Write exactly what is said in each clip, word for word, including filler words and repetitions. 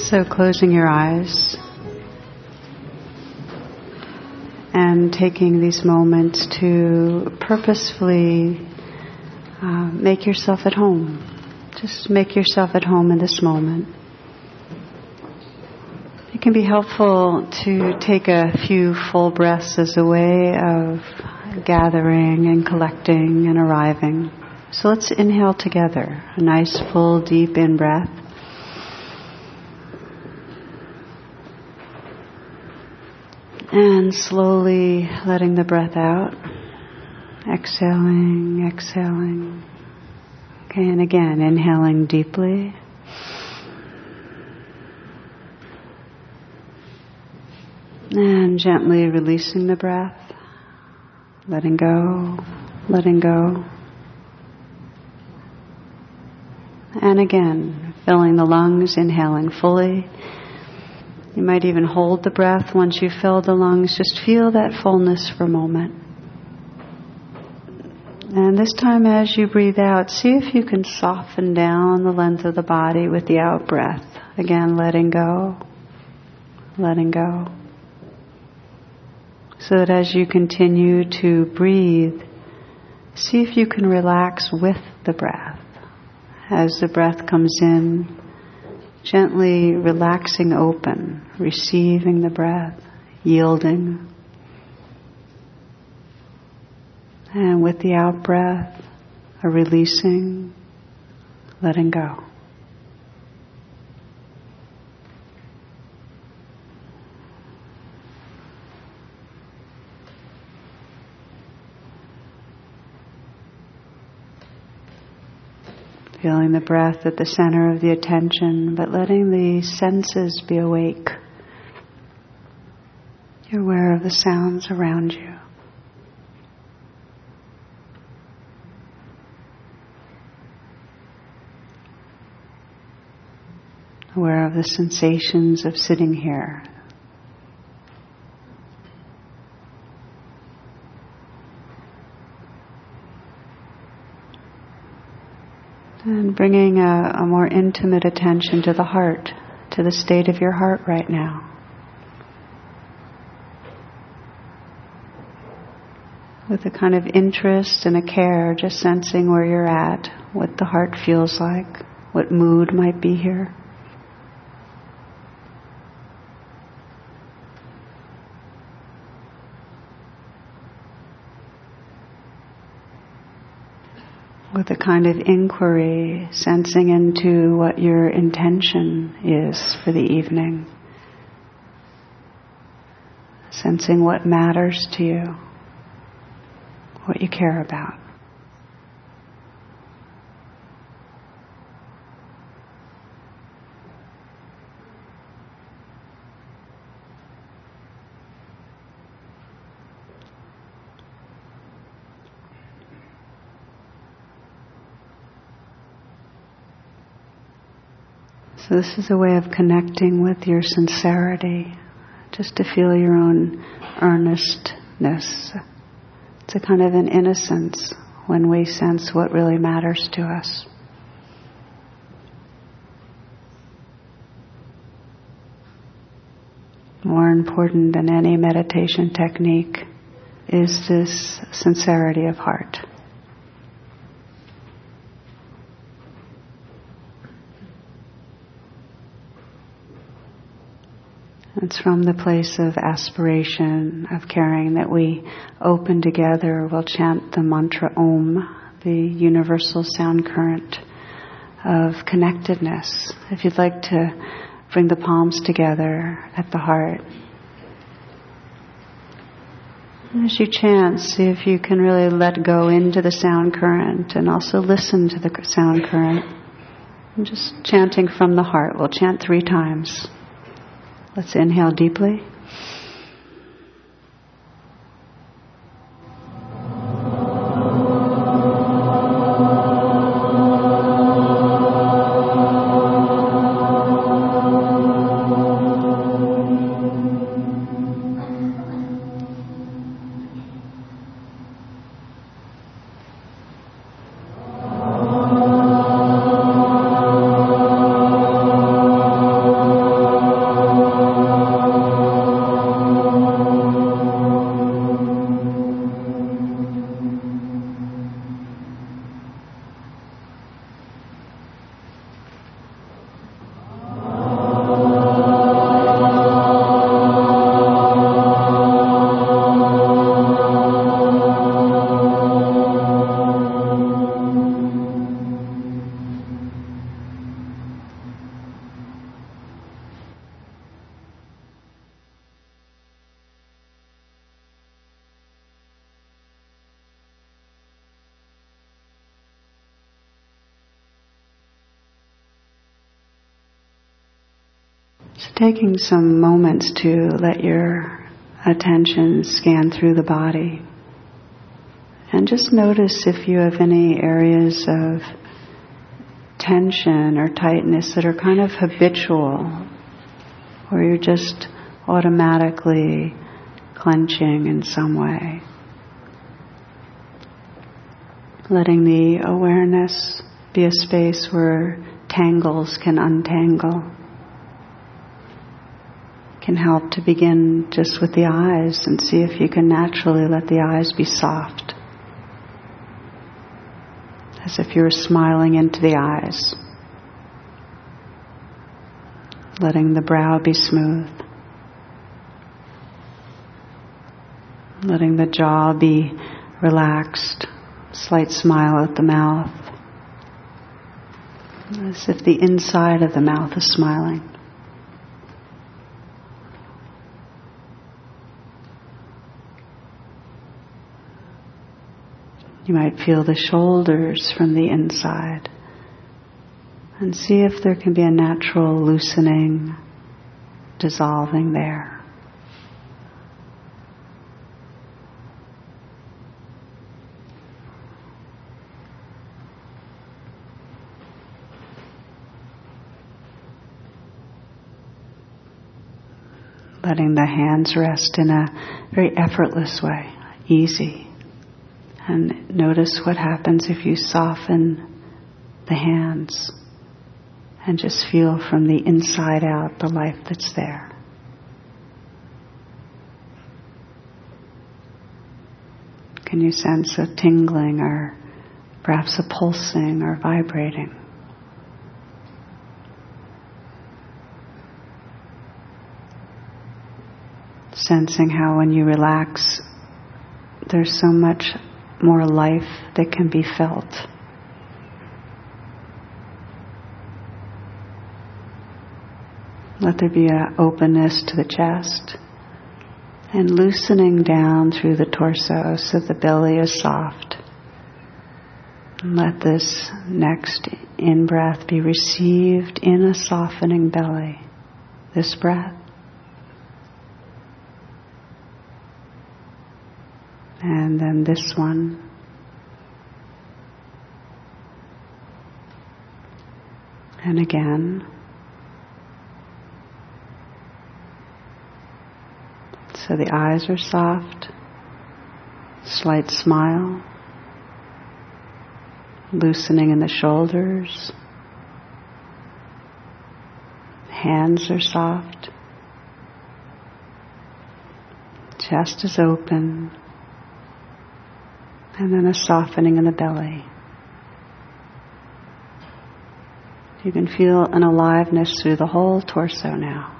So closing your eyes and taking these moments to purposefully uh, make yourself at home. Just make yourself at home in this moment. It can be helpful to take a few full breaths as a way of gathering and collecting and arriving. So let's inhale together. A nice full deep in-breath. And slowly letting the breath out. Exhaling, exhaling. Okay, and again, inhaling deeply. And gently releasing the breath. Letting go, letting go. And again, filling the lungs, inhaling fully. You might even hold the breath once you fill the lungs. Just feel that fullness for a moment. And this time as you breathe out, see if you can soften down the length of the body with the out breath. Again, letting go, letting go. So that as you continue to breathe, see if you can relax with the breath. As the breath comes in, gently relaxing open, receiving the breath, yielding. And with the out breath, a releasing, letting go. Feeling the breath at the center of the attention, but letting the senses be awake. You're aware of the sounds around you. Aware of the sensations of sitting here. And bringing a, a more intimate attention to the heart, to the state of your heart right now. With a kind of interest and a care, just sensing where you're at, what the heart feels like, what mood might be here. With a kind of inquiry, sensing into what your intention is for the evening. Sensing what matters to you, what you care about. So this is a way of connecting with your sincerity, just to feel your own earnestness. It's a kind of an innocence when we sense what really matters to us. More important than any meditation technique is this sincerity of heart. It's from the place of aspiration, of caring, that we open together. We'll chant the mantra Om, the universal sound current of connectedness. If you'd like to bring the palms together at the heart. And as you chant, see if you can really let go into the sound current and also listen to the sound current. And just chanting from the heart. We'll chant three times. Let's inhale deeply. So taking some moments to let your attention scan through the body. And just notice if you have any areas of tension or tightness that are kind of habitual, or you're just automatically clenching in some way. Letting the awareness be a space where tangles can untangle. Can help to begin just with the eyes and see if you can naturally let the eyes be soft. As if you were smiling into the eyes. Letting the brow be smooth. Letting the jaw be relaxed. Slight smile at the mouth. As if the inside of the mouth is smiling. You might feel the shoulders from the inside and see if there can be a natural loosening, dissolving there. Letting the hands rest in a very effortless way, easy. And notice what happens if you soften the hands and just feel from the inside out the life that's there. Can you sense a tingling or perhaps a pulsing or vibrating? Sensing how when you relax, there's so much more life that can be felt. Let there be an openness to the chest and loosening down through the torso so the belly is soft. And let this next in-breath be received in a softening belly. This breath. And then this one. And again. So the eyes are soft. Slight smile. Loosening in the shoulders. Hands are soft. Chest is open. And then a softening in the belly. You can feel an aliveness through the whole torso now.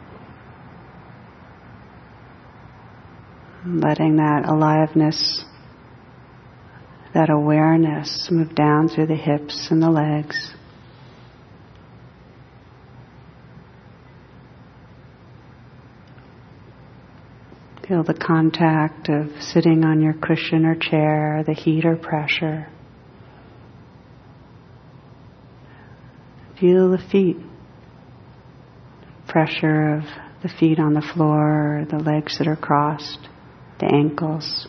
Letting that aliveness, that awareness move down through the hips and the legs. Feel the contact of sitting on your cushion or chair, the heat or pressure. Feel the feet. Pressure of the feet on the floor, the legs that are crossed, the ankles.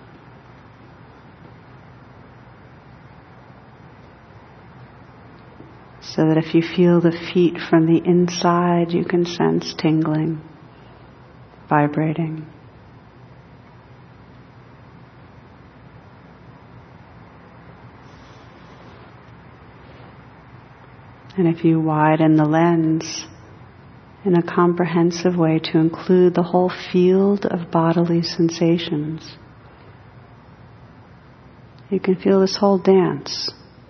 So that if you feel the feet from the inside, you can sense tingling, vibrating. And if you widen the lens in a comprehensive way to include the whole field of bodily sensations, you can feel this whole dance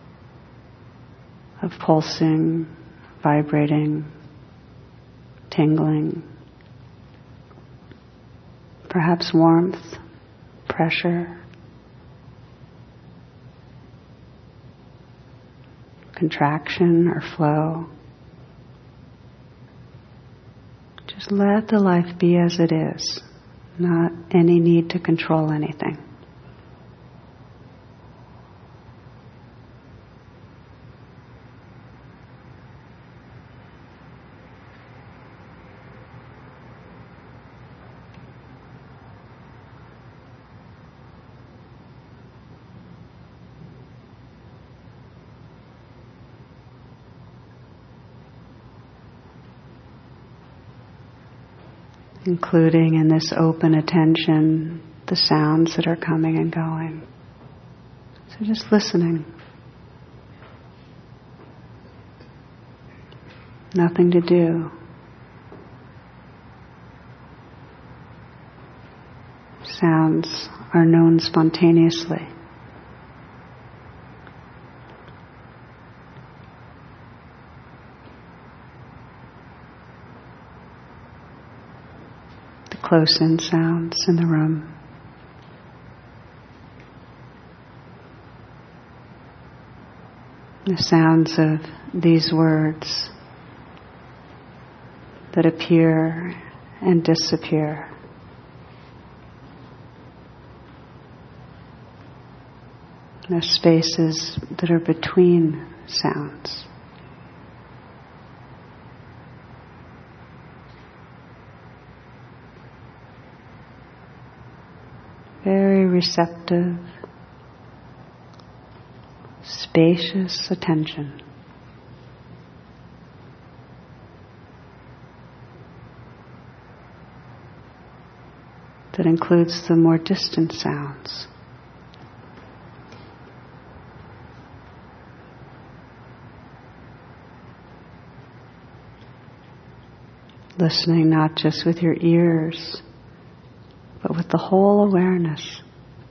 of pulsing, vibrating, tingling, perhaps warmth, pressure, contraction or flow. Just let the life be as it is, not any need to control anything. including in this open attention the sounds that are coming and going. So just listening. Nothing to do. Sounds are known spontaneously. The close-in sounds in the room. The sounds of these words that appear and disappear. The spaces that are between sounds. Very receptive, spacious attention. That includes the more distant sounds. Listening not just with your ears, but with the whole awareness.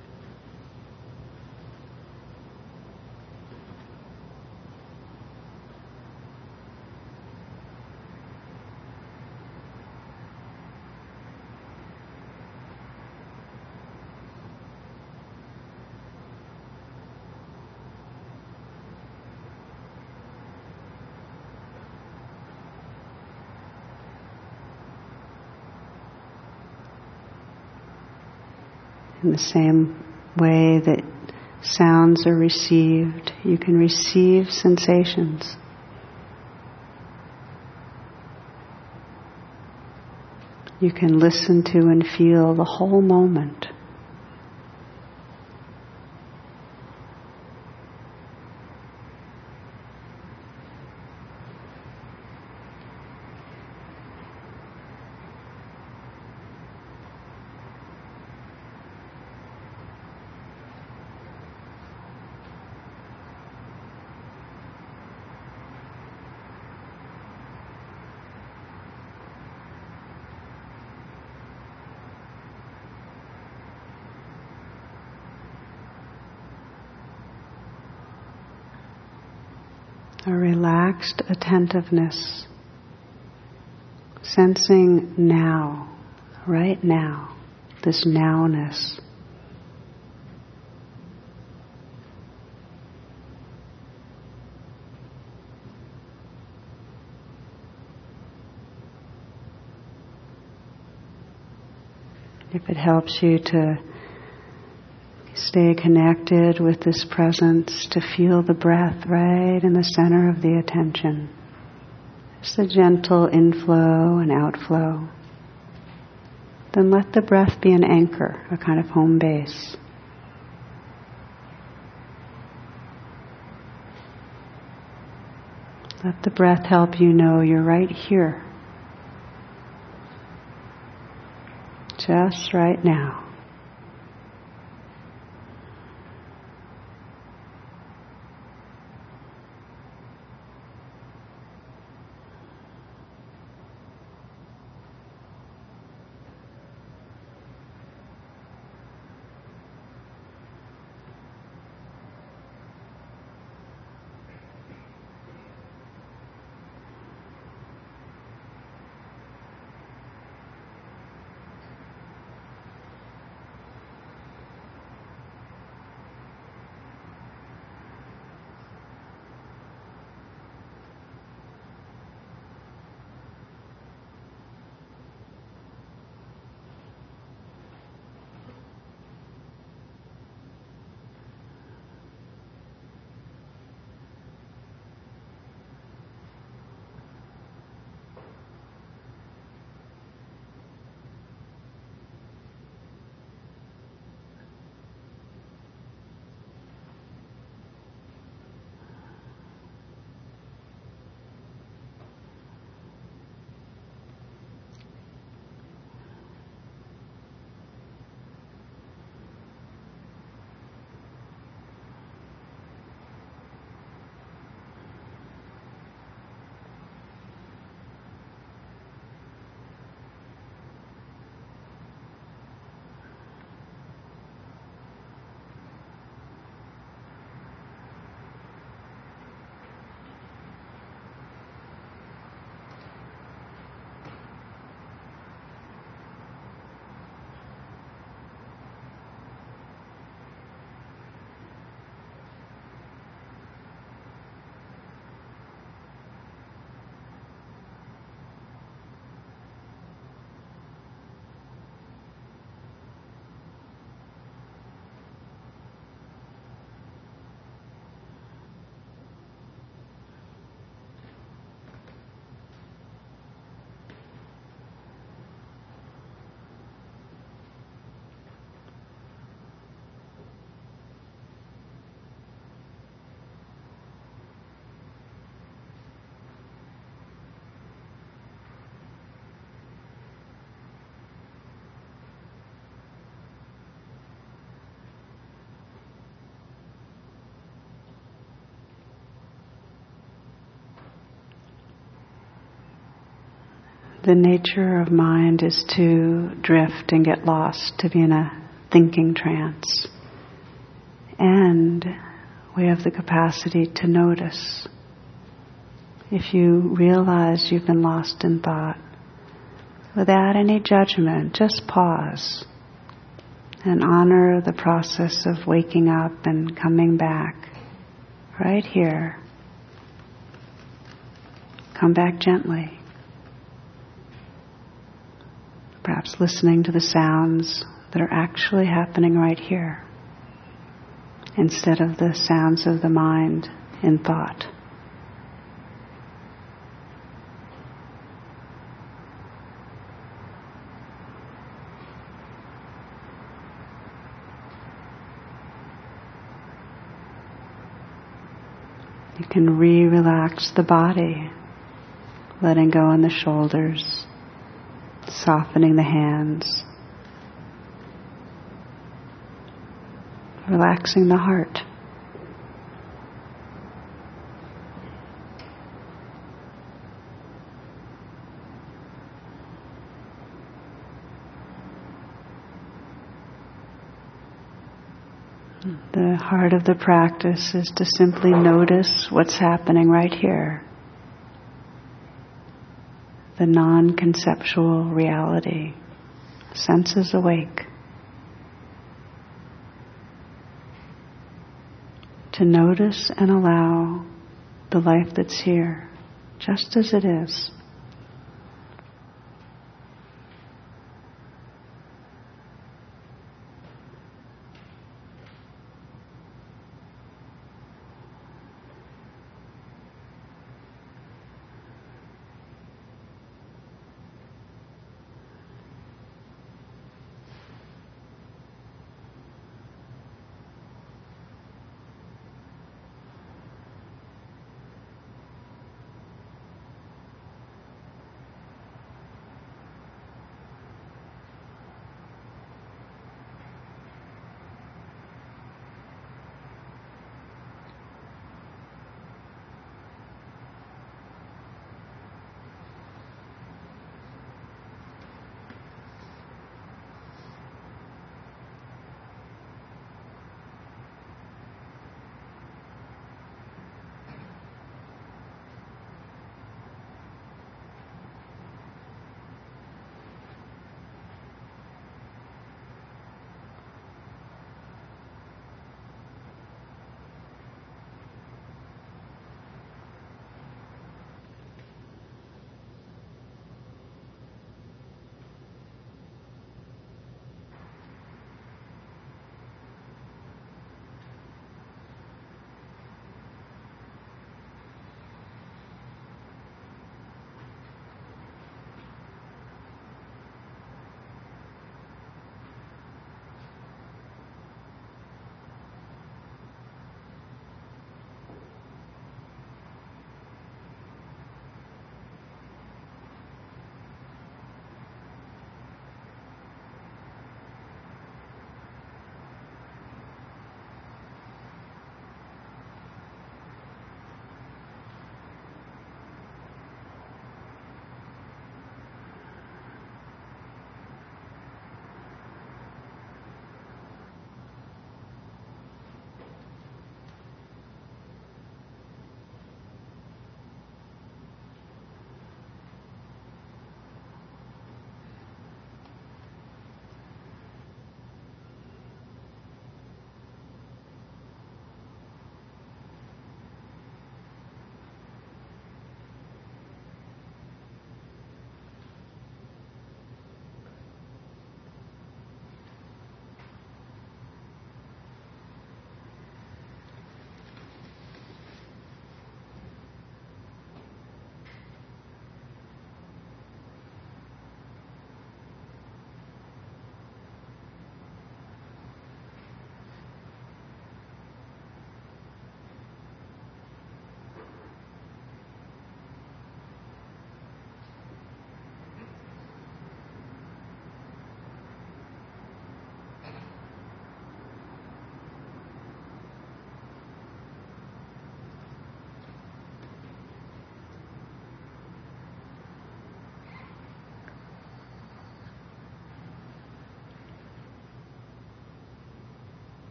In the same way that sounds are received, you can receive sensations. You can listen to and feel the whole moment. A relaxed attentiveness, sensing now, right now, this nowness. If it helps you to stay connected with this presence, to feel the breath right in the center of the attention. Just a gentle inflow and outflow. Then let the breath be an anchor, a kind of home base. Let the breath help you know you're right here. Just right now. the nature of mind is to drift and get lost, to be in a thinking trance. And we have the capacity to notice. If you realize you've been lost in thought, without any judgment, just pause and honor the process of waking up and coming back right here. Come back gently. Perhaps listening to the sounds that are actually happening right here, instead of the sounds of the mind in thought. You can re-relax the body, letting go in the shoulders, softening the hands, relaxing the heart. The heart of the practice is to simply notice what's happening right here. The non-conceptual reality. Senses awake. To notice and allow the life that's here, just as it is.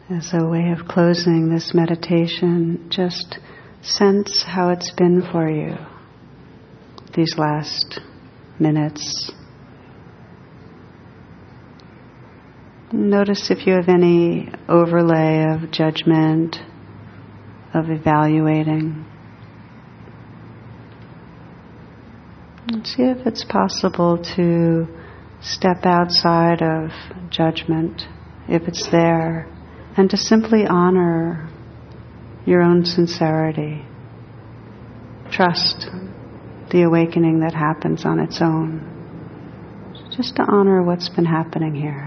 As a way of closing this meditation, just sense how it's been for you these last minutes. Notice if you have any overlay of judgment, of evaluating. And see if it's possible to step outside of judgment, if it's there, and to simply honor your own sincerity. Trust the awakening that happens on its own. Just to honor what's been happening here.